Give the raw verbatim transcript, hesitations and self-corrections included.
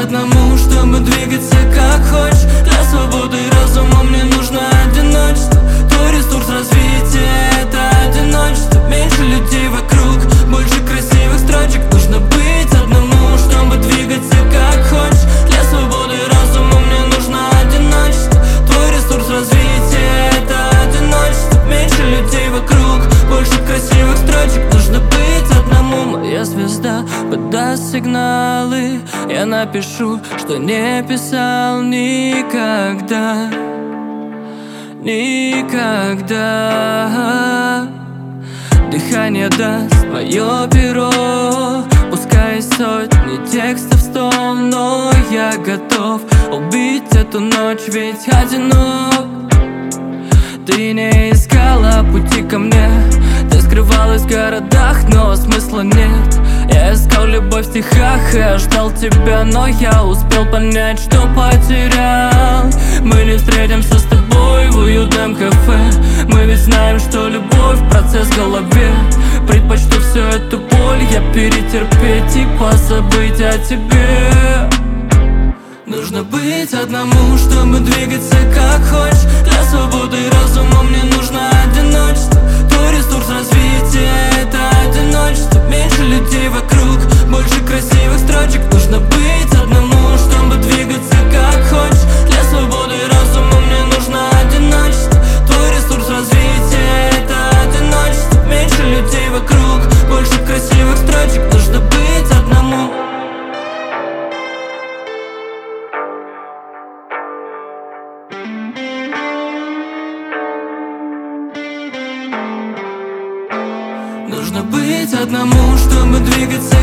одному, чтобы двигаться как хочешь. Для свободы разума мне нужно одиночество. Твой ресурс развития — это одиночество. Меньше людей вокруг, больше красивых строчек. Нужно быть одному, чтобы двигаться как хочешь. Для свободы разума мне нужно одиночество. Твой ресурс развития — это одиночество. Меньше людей вокруг, больше красивых строчек. Нужно быть одному. Моя звезда подаст сигналы, я напишу, что не писал никогда. Никогда. Дыхание даст мое перо. Пускай сотни текстов сто, но я готов убить эту ночь, ведь одинок. Ты не искала пути ко мне, ты скрывалась в городах, но смысла нет. Я искал любовь в стихах, я ждал тебя, но я успел понять, что потерял. Мы не встретимся с тобой в уютном кафе. Мы ведь знаем, что любовь — процесс в голове. Предпочту всю эту боль я перетерпеть и позабыть о тебе. Нужно быть одному, чтобы двигаться как хочешь. Для свободы разума мне нужно одиночество. Твой ресурс развития — это одиночество. Меньше людей вокруг, больше красивых строчек. Нужно быть одному, чтобы двигаться как хочешь. Для свободы разума мне нужно одиночество. Твой ресурс развития — это одиночество. Меньше людей вокруг, больше красивых строчек. Нужно быть одному. Нужно быть одному, чтобы двигаться